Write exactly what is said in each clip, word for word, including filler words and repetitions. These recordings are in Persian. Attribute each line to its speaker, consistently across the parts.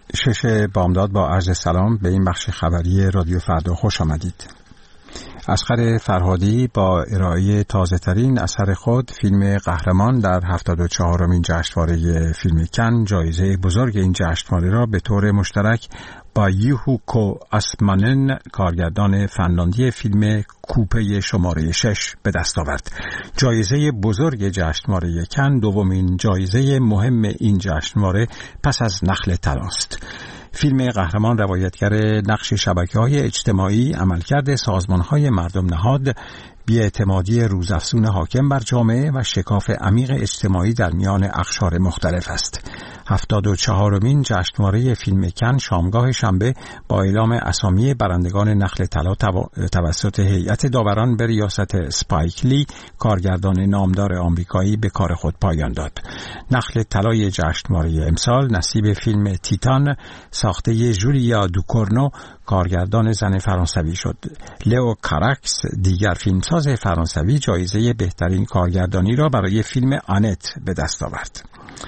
Speaker 1: شش بامداد با عرض سلام به این بخش خبری رادیو فردا خوش آمدید. اصغر فرهادی با ارائه تازه ترین اثر خود فیلم قهرمان در هفتاد و چهارمین جشنواره فیلم کن جایزه بزرگ این جشنواره را به طور مشترک با یوهو اسمانن کارگردان فنلاندی فیلم کوپه شماره شش به دست آورد. جایزه بزرگ جشنواره کن دومین جایزه مهم این جشنواره پس از نخل طلاست. فیلم قهرمان روایتگر نقش شبکه‌های اجتماعی، عملکرد سازمان‌های مردم نهاد، بی‌اعتمادی روزافزون حاکم بر جامعه و شکاف عمیق اجتماعی در میان اقشار مختلف است. هفتاد و چهارمین جشنواره فیلم کن شامگاه شنبه با اعلام اسامی برندگان نخل طلا توسط هیئت داوران به ریاست اسپایک لی، کارگردان نامدار آمریکایی، به کار خود پایان داد. نخل طلای جشنواره امسال نصیب فیلم تیتان ساخته ژولیا دوکورنو، کارگردان زن فرانسوی شد. لئو کاراکس، دیگر فیلمساز فرانسوی، جایزه بهترین کارگردانی را برای فیلم آنت به دست آورد.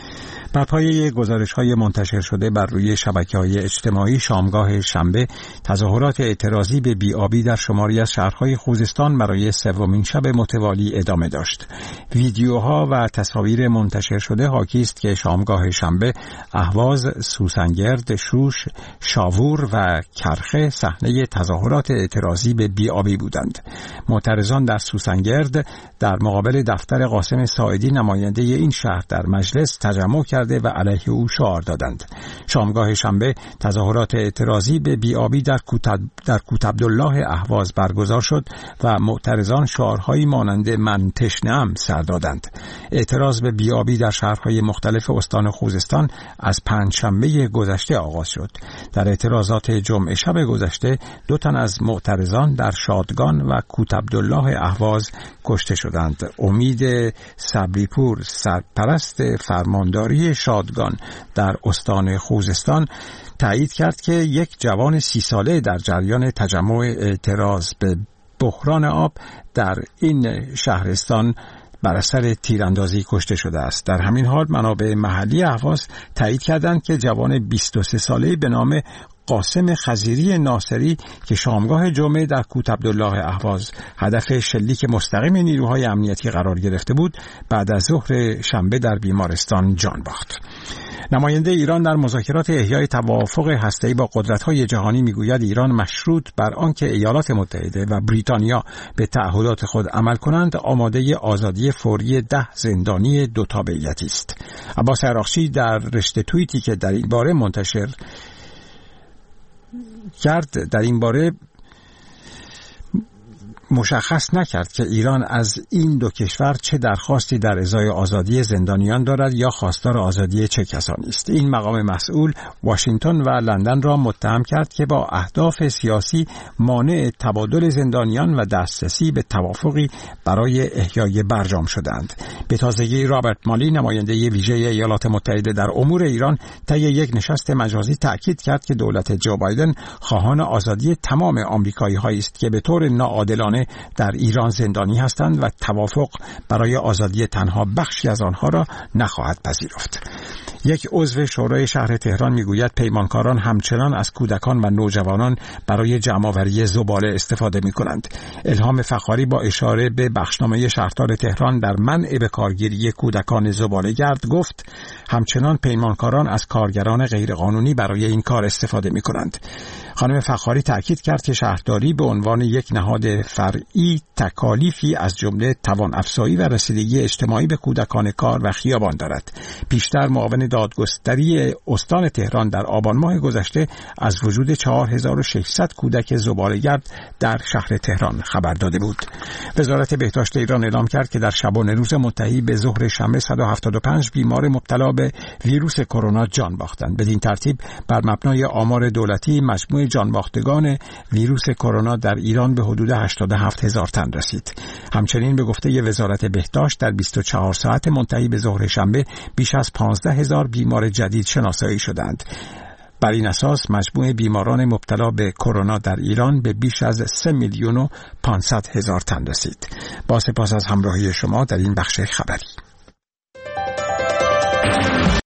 Speaker 1: بر پایه گزارش‌های منتشر شده بر روی شبکه‌های اجتماعی شامگاه شنبه، تظاهرات اعتراضی به بی‌آبی در شماری از شهرهای خوزستان برای سومین شب متوالی ادامه داشت. ویدیوها و تصاویر منتشر شده حاکی است که شامگاه شنبه اهواز، سوسنگرد، شوش، شاوور و کرخه صحنه تظاهرات اعتراضی به بی‌آبی بودند. معترضان در سوسنگرد در مقابل دفتر قاسم ساعدی، نماینده این شهر، در مجلس تجمع کرده و علیه او شعار دادند. شامگاه شنبه تظاهرات اعتراضی به بی‌آبی در کوت در کوت عبدالله اهواز برگزار شد و معترضان شعارهایی مانند من تشنه‌ام سر دادند. اعتراض به بی‌آبی در شهرهای مختلف استان خوزستان از پنجشنبه گذشته آغاز شد. در اعتراضات جمعه شب گذشته دو تن از معترضان در شادگان و کوت عبدالله اهواز کشته شدند. امید صبریپور، سرپرست فرمانداری شادگان در استان خوزستان، تایید کرد که یک جوان سی ساله در جریان تجمع اعتراض به بحران آب در این شهرستان بر اثر تیراندازی کشته شده است. در همین حال منابع محلی اهواز تایید کردند که جوان بیست و سه ساله به نام قاسم خضیری ناصری که شامگاه جمعه در کوت عبدالله اهواز هدف شلیک مستقیم نیروهای امنیتی قرار گرفته بود، بعد از ظهر شنبه در بیمارستان جان باخت. نماینده ایران در مذاکرات احیای توافق هسته‌ای با قدرت‌های جهانی میگوید ایران مشروط بر آنکه ایالات متحده و بریتانیا به تعهدات خود عمل کنند، آماده آزادی فوری ده زندانی دو تابعیتی است. عباس عراقچی در رشته توییتی که در این باره منتشر کرد در این باره مشخص نکرد که ایران از این دو کشور چه درخواستی در ازای آزادی زندانیان دارد یا خواستار آزادی چه کسانی است. این مقام مسئول واشنگتن و لندن را متهم کرد که با اهداف سیاسی مانع تبادل زندانیان و دسترسی به توافقی برای احیای برجام شدند. به تازگی رابرت مالی، نماینده ویژه ایالات متحده در امور ایران، طی یک نشست مجازی تأکید کرد که دولت جو بایدن خواهان آزادی تمام آمریکایی‌هایی است که به طور ناعادلانه در ایران زندانی هستند و توافق برای آزادی تنها بخشی از آنها را نخواهد پذیرفت. یک عضو شورای شهر تهران میگوید پیمانکاران همچنان از کودکان و نوجوانان برای جمع‌آوری زباله استفاده می‌کنند. الهام فخاری با اشاره به بخشنامه شهردار تهران در منع به کارگیری کودکان زباله‌گرد گفت همچنان پیمانکاران از کارگران غیرقانونی برای این کار استفاده می‌کنند. خانم فخاری تأکید کرد که شهرداری به عنوان یک نهاد فرعی تکالیفی از جمله توان افزایی و رسیدگی اجتماعی به کودکان کار و خیابان دارد. پیشتر معاون دادگستری استان تهران در آبان ماه گذشته از وجود چهار هزار و ششصد کودک زباله‌گرد در شهر تهران خبر داده بود. وزارت بهداشت ایران اعلام کرد که در شبانه روز منتهی به ظهر شنبه صد و هفتاد و پنج بیمار مبتلا به ویروس کرونا جان باختند. بدین ترتیب بر مبنای آمار دولتی مجموع جانباختگان ویروس کرونا در ایران به حدود هشتاد و هفت هزار تن رسید. همچنین به گفته وزارت بهداشت در بیست و چهار ساعت منتهی به ظهر شنبه بیش از پانزده هزار بیمار جدید شناسایی شدند. بر این اساس مجموع بیماران مبتلا به کرونا در ایران به بیش از سه میلیون و پانصد هزار تن رسید. با سپاس از همراهی شما در این بخش خبری.